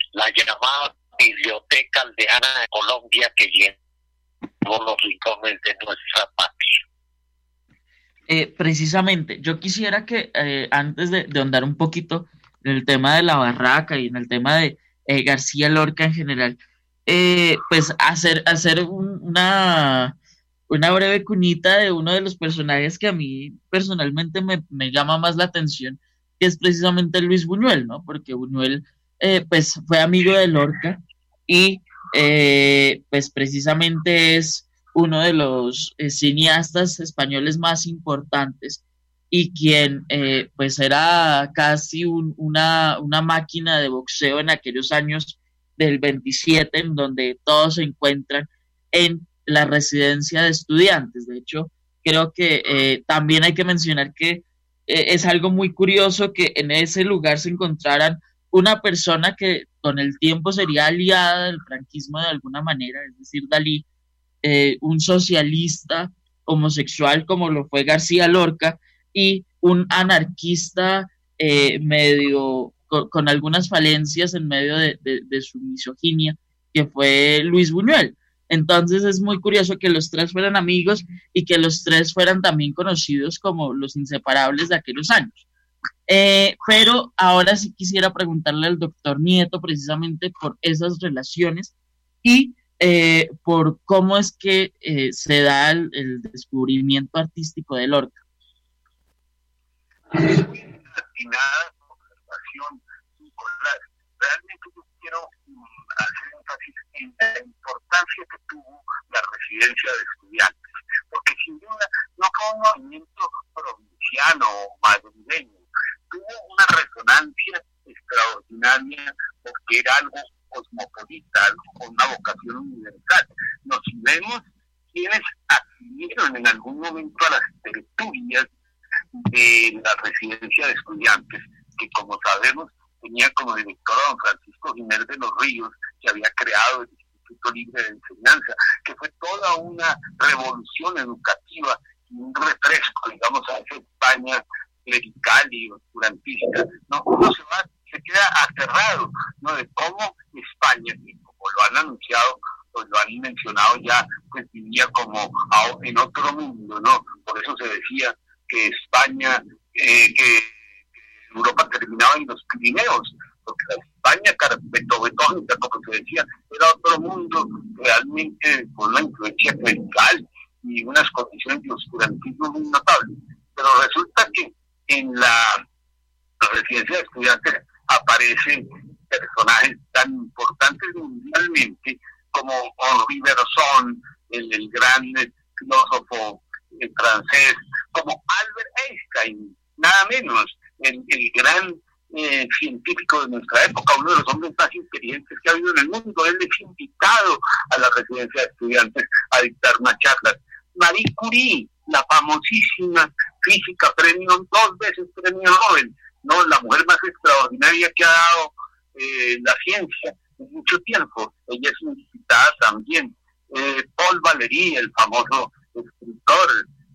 la llamada Biblioteca Aldeana de Colombia que llenó los rincones de nuestra patria. Eh, precisamente, yo quisiera que eh, antes de, de ahondar un poquito en el tema de la barraca y en el tema de eh, García Lorca en general, eh, pues hacer, hacer un, una, una breve cunita de uno de los personajes que a mí personalmente me, me llama más la atención, que es precisamente Luis Buñuel, ¿no? Porque Buñuel eh, pues fue amigo de Lorca y eh, pues precisamente es uno de los eh, cineastas españoles más importantes y quien eh, pues era casi un, una, una máquina de boxeo en aquellos años del veintisiete, en donde todos se encuentran en la residencia de estudiantes. De hecho, creo que eh, también hay que mencionar que eh, es algo muy curioso que en ese lugar se encontraran una persona que con el tiempo sería aliada del franquismo de alguna manera, es decir, Dalí, eh, un socialista homosexual como lo fue García Lorca, y un anarquista eh, medio con, con algunas falencias en medio de, de, de su misoginia, que fue Luis Buñuel. Entonces es muy curioso que los tres fueran amigos y que los tres fueran también conocidos como los inseparables de aquellos años. Eh, pero ahora sí quisiera preguntarle al doctor Nieto precisamente por esas relaciones y eh, por cómo es que eh, se da el, el descubrimiento artístico de Lorca. Atinada observación. Realmente yo quiero hacer énfasis en la importancia que tuvo la residencia de estudiantes, porque sin duda no fue un movimiento provinciano o madrileño, tuvo una resonancia extraordinaria porque era algo cosmopolita, algo con una vocación universal. Nos vemos quienes accedieron en algún momento a las tertulias de la residencia de estudiantes, que como sabemos tenía como director a don Francisco Jiménez de los Ríos, que había creado el Instituto Libre de Enseñanza, que fue toda una revolución educativa y un refresco, digamos, a esa España clerical y oscurantista. No, uno se va, se queda aterrado, ¿no?, de cómo España, que como lo han anunciado, pues lo han mencionado ya, pues vivía como en otro mundo, ¿no? Por eso se decía que España, eh, que, que Europa terminaba en los Pirineos, porque la España carpetobetónica, como se decía, era otro mundo realmente con una influencia clerical y unas condiciones de oscurantismo muy notables. Pero resulta que en la, la residencia de estudiantes aparecen personajes tan importantes mundialmente como Henri Bergson, el, el gran filósofo el francés, como Albert Einstein, nada menos, el, el gran eh, científico de nuestra época, uno de los hombres más inteligentes que ha habido en el mundo. Él es invitado a la residencia de estudiantes a dictar una charla. Marie Curie, la famosísima física, premio, dos veces premio Nobel, ¿no?, la mujer más extraordinaria que ha dado eh, la ciencia en mucho tiempo. Ella es invitada también. Eh, Paul Valéry, el famoso escritor,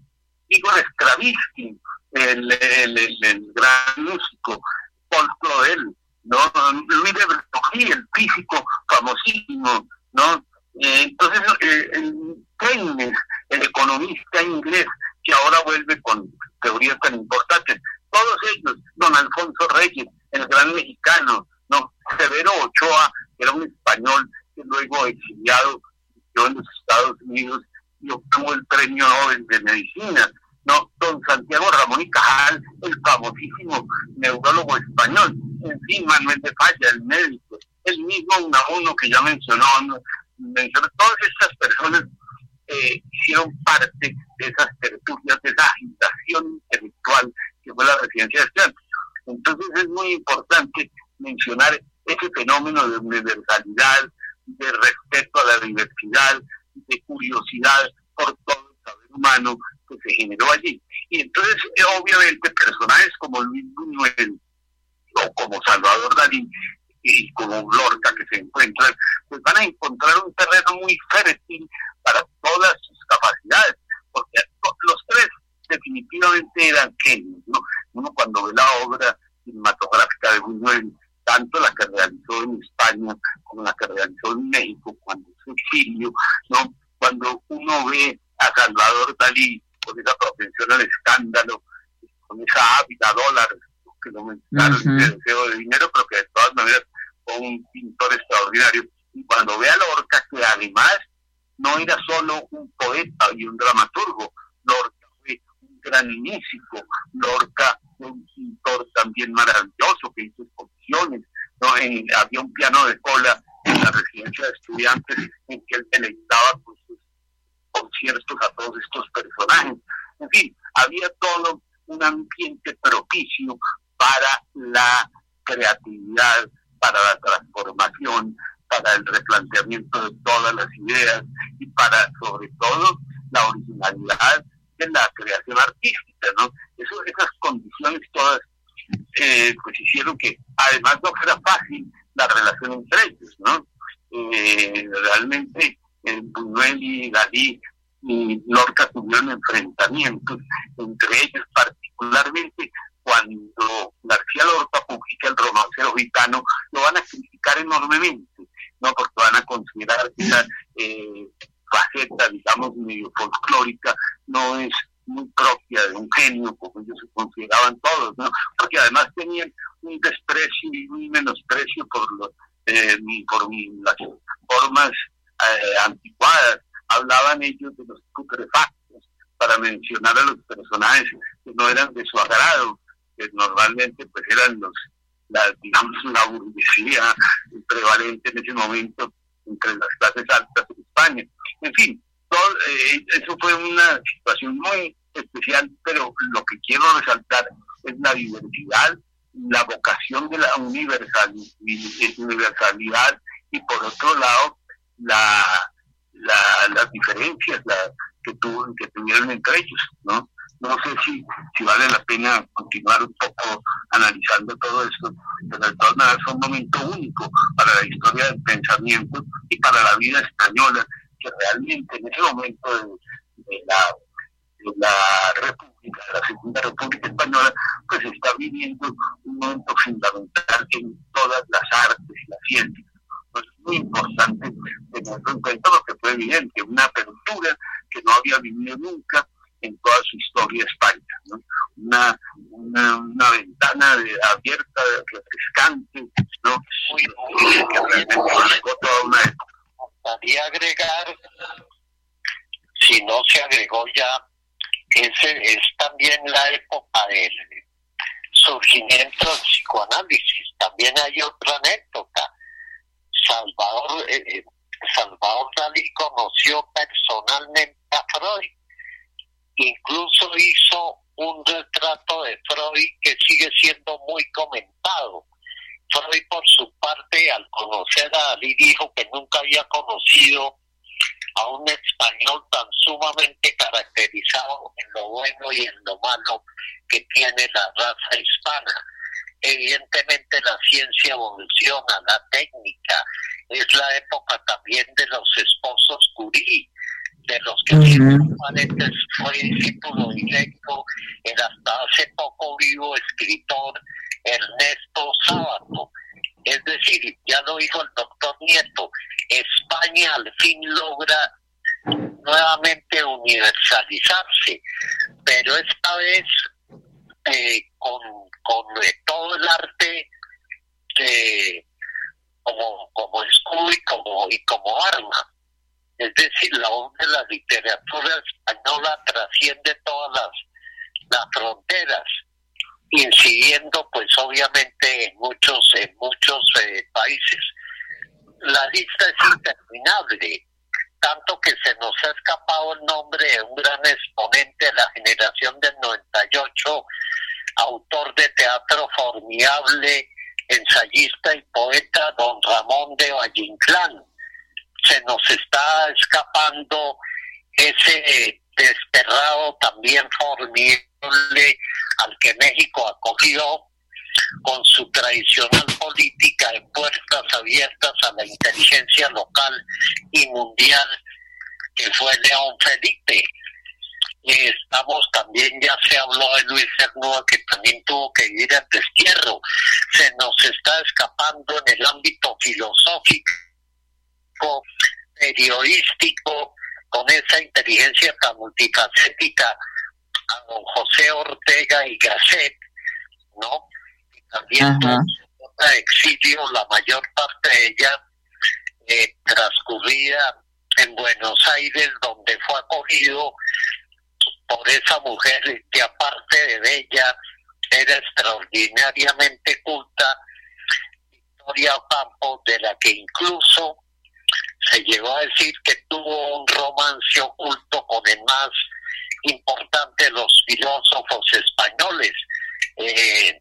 Igor Stravinsky, el, el, el, el gran músico, Paul Claudel, ¿no?, Louis de Broglie, el físico famosísimo, ¿no? Eh, entonces, eh, el Keynes, el economista inglés, que ahora vuelve con teorías tan importantes, todos ellos, don Alfonso Reyes, el gran mexicano, ¿no?, Severo Ochoa, que era un español que luego exiliado en los Estados Unidos y obtuvo el premio Nobel de Medicina, ¿no?, don Santiago Ramón y Cajal, el famosísimo neurólogo español, en fin, Manuel de Falla, el médico, el mismo Unamuno que ya mencionó, ¿no?, mencionó, todas estas personas eh, hicieron parte de esas tertulias, de esa agitación intelectual que fue la residencia de estudiantes. Entonces es muy importante mencionar ese fenómeno de universalidad, de respeto a la diversidad, de curiosidad por todo el saber humano que se generó allí. Y entonces, obviamente, personajes como Luis Buñuel o como Salvador Dalí y como Lorca, que se encuentran, pues van a encontrar un terreno muy fértil para todas sus capacidades, porque los tres definitivamente eran genios, ¿no? Uno cuando ve la obra cinematográfica de Buñuel tanto la que realizó en España como la que realizó en México cuando es exilio, ¿no? Cuando uno ve a Salvador Dalí con esa propensión al escándalo, con esa ávida dólar, que lo mencionaron, uh-huh. ese deseo de dinero, pero que de todas maneras fue un pintor extraordinario. Y cuando ve a Lorca, que además no era solo un poeta y un dramaturgo, Lorca fue un gran músico, Lorca fue un pintor también maravilloso que hizo exposiciones, ¿no? En, había un piano de cola en la residencia de estudiantes en que él deleitaba con sus conciertos a todos estos personajes. En fin, había todo un ambiente propicio para la creatividad, para la transformación, para el replanteamiento de todas las ideas y para, sobre todo, la originalidad de la creación artística, ¿no? Eso, esas condiciones todas eh, pues hicieron que además no fuera fácil la relación entre ellos, ¿no? Eh, realmente eh, Buñuel y Dalí y Lorca tuvieron enfrentamientos entre ellos, particularmente cuando García Lorca publica El romancero gitano, lo van a criticar enormemente, ¿no? Porque van a considerar que esa eh, faceta, digamos, medio folclórica no es muy propia de un genio, como ellos se consideraban todos, ¿no? Porque además tenían un desprecio y un menosprecio por, los, eh, por las formas eh, anticuadas. Hablaban ellos de los putrefactos para mencionar a los personajes que no eran de su agrado, que normalmente pues eran los, la, digamos, la burguesía prevalente en ese momento entre las clases altas de España. En fin, todo, eh, eso fue una situación muy especial, pero lo que quiero resaltar es la diversidad, la vocación de la universal, universalidad y por otro lado la, la las diferencias la, que, tu, que tuvieron entre ellos, ¿no? No sé si, si vale la pena continuar un poco analizando todo esto, pero de todas maneras fue un momento único para la historia del pensamiento y para la vida española, que realmente en ese momento de, de, la, de la República, de la Segunda República Española, pues está viviendo un momento fundamental en todas las artes y las ciencias. Pues es muy importante tener en cuenta lo que fue evidente, una apertura que no había vivido nunca en toda su historia España, ¿no? Una, una, una ventana de, abierta, refrescante, ¿no? Muy, muy, que realmente marcó toda una época. Me gustaría agregar, si no se agregó ya, ese es también la época del surgimiento del psicoanálisis. También hay otra anécdota. Salvador, eh, Salvador Dalí conoció personalmente a Freud. Incluso hizo un retrato de Freud que sigue siendo muy comentado. Freud, por su parte, al conocer a Dalí, dijo que nunca había conocido a un español tan sumamente caracterizado en lo bueno y en lo malo que tiene la raza hispana. Evidentemente la ciencia evoluciona, la técnica, es la época también de los esposos Curie, de los que uh-huh. Paredes fue discípulo directo, el hasta hace poco vivo escritor Ernesto Sábato. Es decir, ya lo dijo el doctor Nieto, España al fin logra nuevamente universalizarse, pero esta vez eh, con, con eh, todo el arte eh, como, como escudo y como, y como arma. Es decir, la voz de la literatura española trasciende todas las, las fronteras, incidiendo pues obviamente en muchos, en muchos eh, países. La lista es interminable, tanto que se nos ha escapado el nombre de un gran exponente de la generación del noventa y ocho, autor de teatro formidable, ensayista y poeta, don Ramón de Valle Inclán. Se nos está escapando ese desterrado también formidable al que México acogió con su tradicional política de puertas abiertas a la inteligencia local y mundial, que fue León Felipe. Eh, estamos también, ya se habló de Luis Cernuda, que también tuvo que ir al destierro. Se nos está escapando en el ámbito filosófico, periodístico, con esa inteligencia tan multifacética, a don José Ortega y Gasset, ¿no? Y también tuvo un exilio, la mayor parte de ella eh, transcurrida en Buenos Aires, donde fue acogido por esa mujer que, aparte de bella, era extraordinariamente culta, Victoria Ocampo, de la que incluso se llegó a decir que tuvo un romance oculto con el más importante de los filósofos españoles. Eh,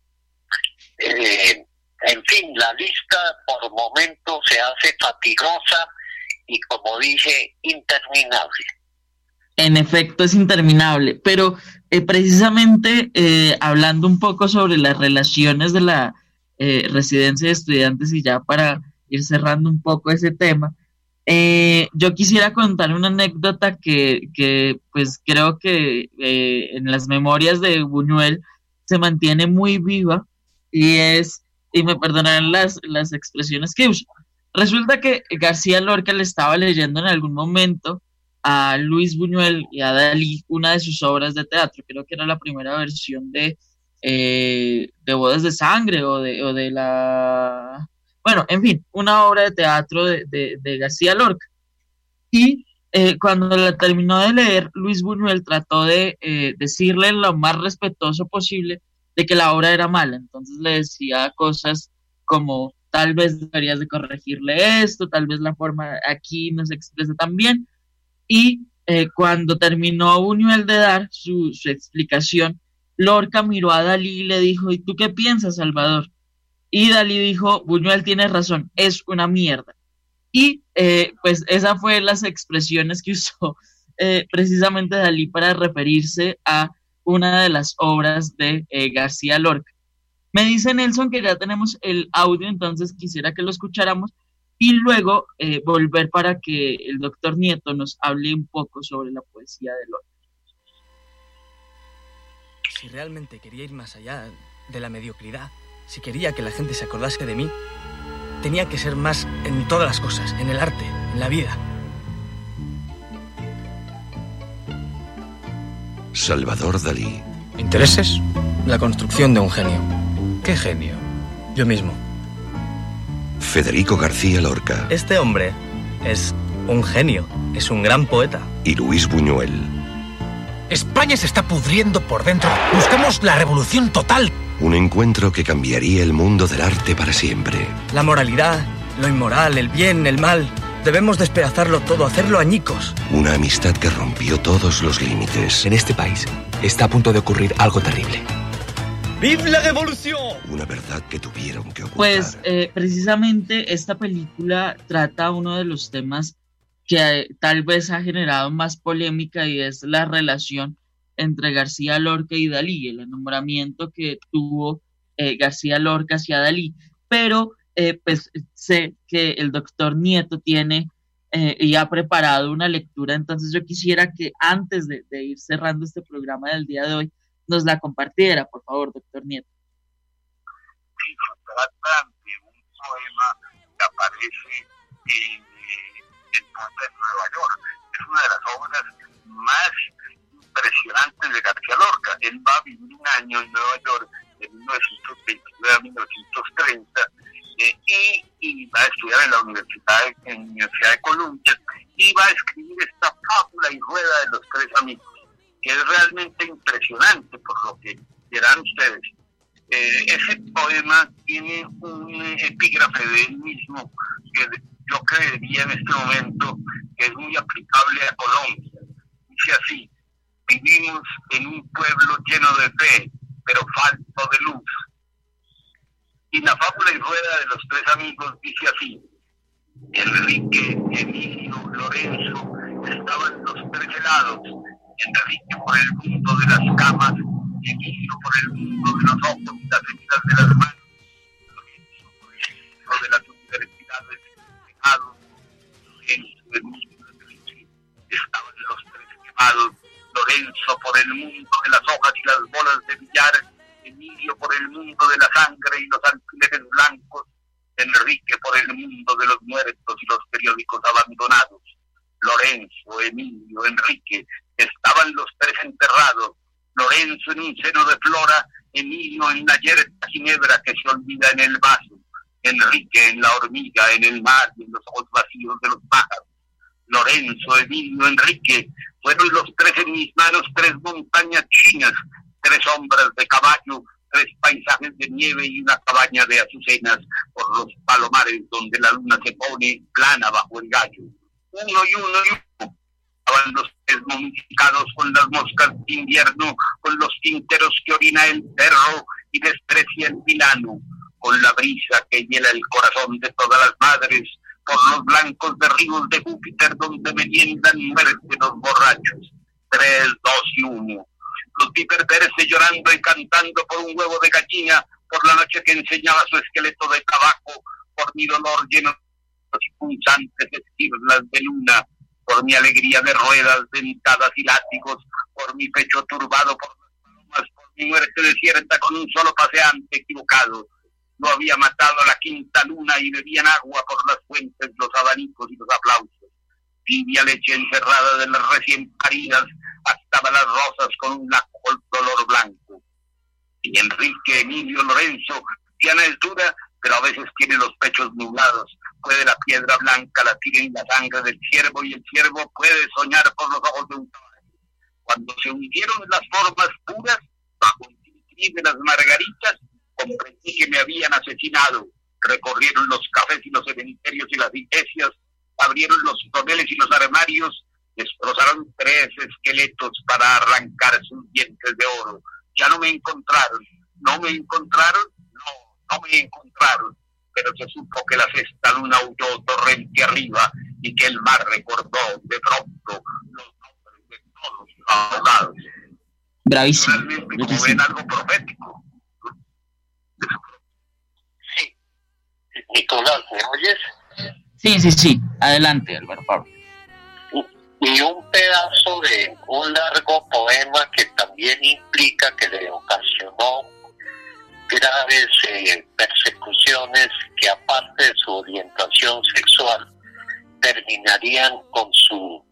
eh, en fin, la lista por momentos se hace fatigosa y, como dije, interminable. En efecto, es interminable, pero eh, precisamente eh, hablando un poco sobre las relaciones de la eh, residencia de estudiantes, y ya para ir cerrando un poco ese tema, eh, yo quisiera contar una anécdota que, que pues creo que eh, en las memorias de Buñuel se mantiene muy viva, y es, y me perdonarán las, las expresiones que uso, resulta que García Lorca le estaba leyendo en algún momento a Luis Buñuel y a Dalí una de sus obras de teatro. Creo que era la primera versión de, eh, de Bodas de Sangre o de, o de la... Bueno, en fin, una obra de teatro de, de, de García Lorca. Y eh, cuando la terminó de leer, Luis Buñuel trató de eh, decirle lo más respetuoso posible de que la obra era mala. Entonces le decía cosas como: tal vez deberías de corregirle esto, tal vez la forma aquí no se expresa tan bien. Y eh, cuando terminó Buñuel de dar su, su explicación, Lorca miró a Dalí y le dijo: ¿y tú qué piensas, Salvador? Y Dalí dijo: Buñuel tiene razón, es una mierda. Y eh, pues esas fueron las expresiones que usó eh, precisamente Dalí para referirse a una de las obras de eh, García Lorca. Me dice Nelson que ya tenemos el audio, entonces quisiera que lo escucháramos y luego eh, volver para que el doctor Nieto nos hable un poco sobre la poesía de Lorca. Si realmente quería ir más allá de la mediocridad, si quería que la gente se acordase de mí, tenía que ser más en todas las cosas, en el arte, en la vida. Salvador Dalí. ¿Intereses? La construcción de un genio. ¿Qué genio? Yo mismo. Federico García Lorca. Este hombre es un genio, es un gran poeta. Y Luis Buñuel. España se está pudriendo por dentro. Buscamos la revolución total. Un encuentro que cambiaría el mundo del arte para siempre. La moralidad, lo inmoral, el bien, el mal. Debemos despedazarlo todo, hacerlo añicos. Una amistad que rompió todos los límites. En este país está a punto de ocurrir algo terrible. ¡Vive la revolución! Una verdad que tuvieron que ocultar. Pues eh, precisamente esta película trata uno de los temas que eh, tal vez ha generado más polémica, y es la relación entre García Lorca y Dalí, el enamoramiento que tuvo eh, García Lorca hacia Dalí. Pero eh, pues sé que el doctor Nieto tiene eh, y ha preparado una lectura, entonces yo quisiera que antes de, de ir cerrando este programa del día de hoy, nos la compartiera, por favor, doctor Nieto. Sí, se trata de un poema que aparece en El Puente de Nueva York. Es una de las obras más impresionantes de García Lorca. Él va a vivir un año en Nueva York, de mil novecientos veintinueve a mil novecientos treinta, eh, y, y va a estudiar en la Universidad de, en la Universidad de Columbia, y va a escribir esta fábula y rueda de los tres amigos, que es realmente impresionante, por lo que dirán ustedes. Eh, ese poema tiene un epígrafe de él mismo que yo creería en este momento que es muy aplicable a Colombia. Dice así: vivimos en un pueblo lleno de fe, pero falto de luz. Y la fábula y rueda de los tres amigos dice así: Enrique, Emilio, Lorenzo estaban los tres helados. Enrique por el mundo de las camas, Emilio por el mundo de los ojos y las heridas de las manos, Lorenzo por el mundo de las universidades pecados, Lorenzo, Emilio, Enrique, estaban los tres quemados, Lorenzo por el mundo de la sangre y los alfileres blancos, Enrique por el mundo de los muertos y los periódicos abandonados. Lorenzo, Emilio, Enrique, estaban los tres enterrados. Lorenzo en un seno de flora, Emilio en la yerta ginebra que se olvida en el vaso, Enrique en la hormiga, en el mar y en los ojos vacíos de los pájaros. Lorenzo, Emilio, Enrique, fueron los tres en mis manos, tres montañas chinas, tres sombras de caballo, tres paisajes de nieve y una cabaña de azucenas por los palomares donde la luna se pone plana bajo el gallo. Uno y uno y uno. Estaban los tres momificados con las moscas de invierno, con los tinteros que orina el perro y desprecia el vilano, con la brisa que hiela el corazón de todas las madres, por los blancos derribos de Júpiter donde meriendan muerte los borrachos. Tres, dos y uno. Los vi perderse llorando y cantando por un huevo de gallina, por la noche que enseñaba su esqueleto de tabaco, por mi dolor lleno y punzantes esquirlas de luna, por mi alegría de ruedas, dentadas y látigos, por mi pecho turbado por las palomas, por mi muerte desierta con un solo paseante equivocado. No había matado a la quinta luna y bebían agua por las fuentes, los abanicos y los aplausos. Tibia leche encerrada de las recién paridas, hastaba las rosas con un laco dolor blanco. Y Enrique, Emilio, Lorenzo, Diana es dura, pero a veces tiene los pechos nublados. Puede la piedra blanca latir en la sangre del ciervo y el ciervo puede soñar por los ojos de un caballo. Cuando se hundieron las formas puras, bajo el cristal de las margaritas, comprendí que me habían asesinado. Recorrieron los cafés y los cementerios y las iglesias, abrieron los toneles y los armarios, destrozaron tres esqueletos para arrancar sus dientes de oro. Ya no me encontraron, no me encontraron, no, no me encontraron, pero se supo que la sexta luna huyó torrente arriba y que el mar recordó de pronto los nombres de todos los ahogados. Bravísimo. Realmente, como ven, algo profético. Sí. Nicolás, ¿me oyes? Sí, sí, sí. Adelante, Álvaro Pablo. Y un pedazo de un largo poema que también implica que le ocasionó graves eh, persecuciones que, aparte de su orientación sexual, terminarían con su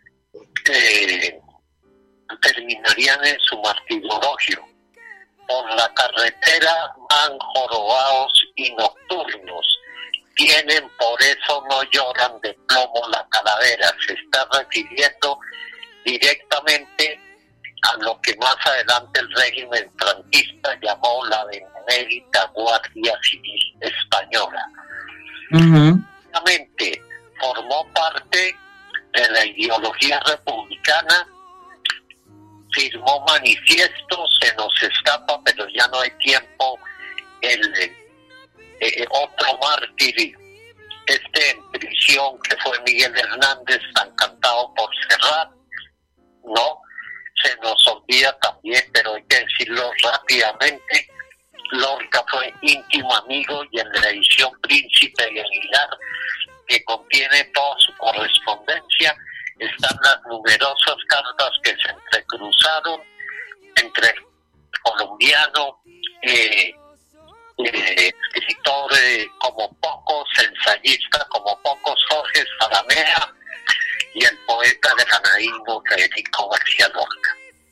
eh, terminarían en su martirologio. Por la carretera van jorobados y nocturnos, tienen, por eso no lloran de plomo la calavera. Se está refiriendo directamente a lo que más adelante el régimen franquista llamó la benemérita Guardia Civil Española. Uh-huh. Obviamente formó parte de la ideología republicana, firmó manifiestos, se nos escapa, pero ya no hay tiempo, el Eh, otro mártir, este en prisión, que fue Miguel Hernández, tan cantado por Serrat, ¿no? Se nos olvida también, pero hay que decirlo rápidamente, Lorca fue íntimo amigo, y en la edición Príncipe de Aguilar, que contiene toda su correspondencia, están las numerosas cartas que se entrecruzaron entre el colombiano, eh, Eh, escritor eh, como pocos, ensayista como pocos, Jorge Zaramea, y el poeta granadino Federico García Lorca.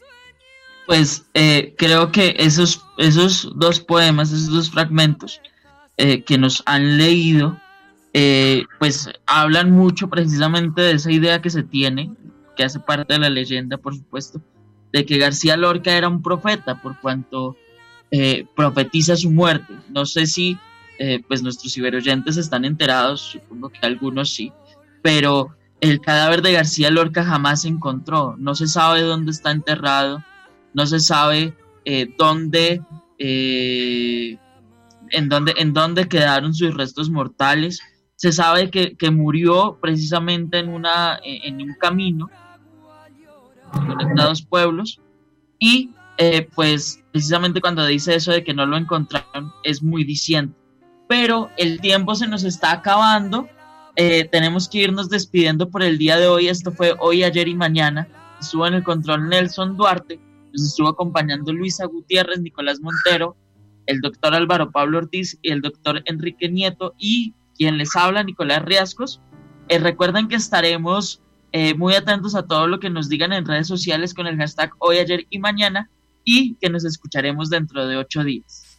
Pues eh, creo que esos, esos dos poemas, esos dos fragmentos eh, que nos han leído, eh, pues hablan mucho precisamente de esa idea que se tiene, que hace parte de la leyenda, por supuesto, de que García Lorca era un profeta, por cuanto Eh, profetiza su muerte. No sé si eh, pues nuestros ciberoyentes están enterados, supongo que algunos sí, pero el cadáver de García Lorca jamás se encontró. No se sabe dónde está enterrado, no se sabe eh, dónde, eh, en dónde, en dónde quedaron sus restos mortales. Se sabe que, que murió precisamente en una, en un camino conectados pueblos, y Eh, pues precisamente cuando dice eso de que no lo encontraron es muy diciente. Pero el tiempo se nos está acabando, eh, tenemos que irnos despidiendo por el día de hoy. Esto fue Hoy, Ayer y Mañana. Estuvo en el control Nelson Duarte, nos estuvo acompañando Luisa Gutiérrez, Nicolás Montero, el doctor Álvaro Pablo Ortiz y el doctor Enrique Nieto, y quien les habla, Nicolás Riascos. Eh, recuerden que estaremos eh, muy atentos a todo lo que nos digan en redes sociales con el hashtag hoy, ayer y mañana, y que nos escucharemos dentro de ocho días.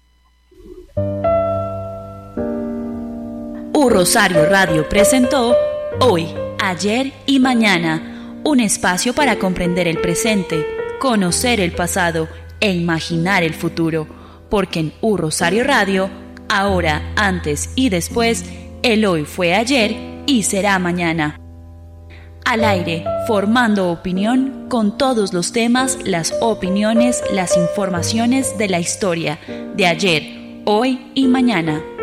U Rosario Radio presentó Hoy, Ayer y Mañana, un espacio para comprender el presente, conocer el pasado e imaginar el futuro, porque en U Rosario Radio, ahora, antes y después, el hoy fue ayer y será mañana. Al aire, formando opinión con todos los temas, las opiniones, las informaciones de la historia de ayer, hoy y mañana.